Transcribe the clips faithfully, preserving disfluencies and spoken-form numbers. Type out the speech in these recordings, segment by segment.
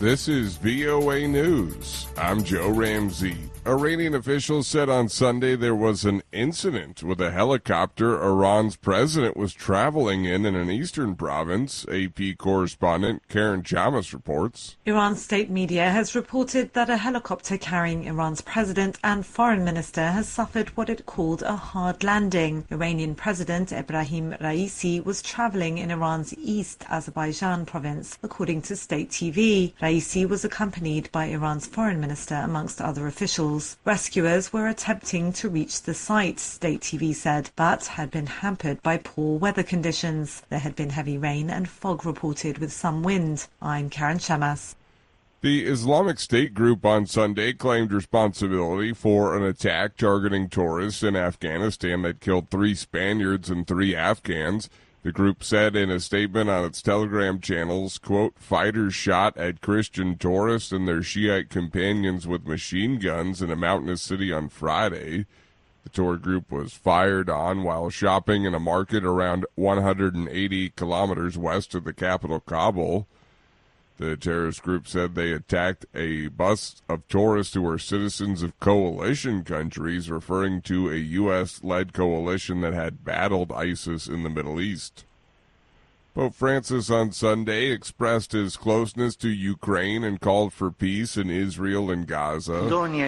This is V O A News. I'm Joe Ramsey. Iranian officials said on Sunday there was an incident with a helicopter Iran's president was traveling in in an eastern province. A P correspondent Karen Chamas reports. Iran's state media has reported that a helicopter carrying Iran's president and foreign minister has suffered what it called a hard landing. Iranian President Ebrahim Raisi was traveling in Iran's East Azerbaijan province, according to state T V. Raisi was accompanied by Iran's foreign minister, amongst other officials. Rescuers were attempting to reach the site, state T V said, but had been hampered by poor weather conditions. There had been heavy rain and fog reported with some wind. I'm Karen Chamas. The Islamic State group on Sunday claimed responsibility for an attack targeting tourists in Afghanistan that killed three Spaniards and three Afghans. The group said in a statement on its Telegram channels, quote, fighters shot at Christian tourists and their Shiite companions with machine guns in a mountainous city on Friday. The tour group was fired on while shopping in a market around one hundred eighty kilometers west of the capital, Kabul. The terrorist group said they attacked a bus of tourists who were citizens of coalition countries, referring to a U S-led coalition that had battled ISIS in the Middle East. Pope Francis on Sunday expressed his closeness to Ukraine and called for peace in Israel and Gaza.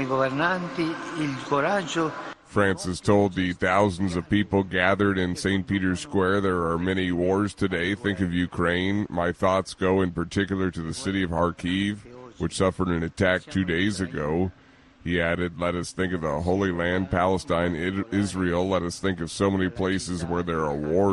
Francis told the thousands of people gathered in Saint Peter's Square, there are many wars today. Think of Ukraine. My thoughts go in particular to the city of Kharkiv, which suffered an attack two days ago. He added, let us think of the Holy Land, Palestine, Israel. Let us think of so many places where there are wars.